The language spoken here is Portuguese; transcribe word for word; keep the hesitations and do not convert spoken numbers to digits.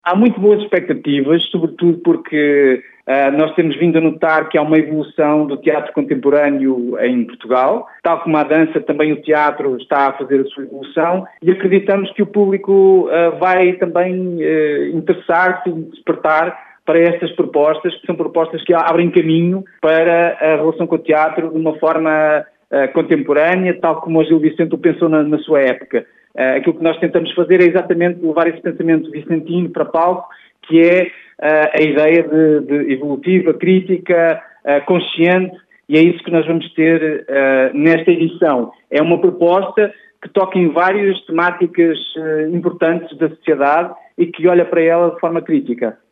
há muito boas expectativas, sobretudo porque uh, nós temos vindo a notar que há uma evolução do teatro contemporâneo em Portugal. Tal como a dança, também o teatro está a fazer a sua evolução e acreditamos que o público uh, vai também uh, interessar-se e despertar para estas propostas, que são propostas que abrem caminho para a relação com o teatro de uma forma uh, contemporânea, tal como o Gil Vicente o pensou na, na sua época. Uh, aquilo que nós tentamos fazer é exatamente levar esse pensamento vicentino para palco, que é uh, a ideia de, de evolutiva, crítica, uh, consciente, e é isso que nós vamos ter uh, nesta edição. É uma proposta que toca em várias temáticas uh, importantes da sociedade e que olha para ela de forma crítica.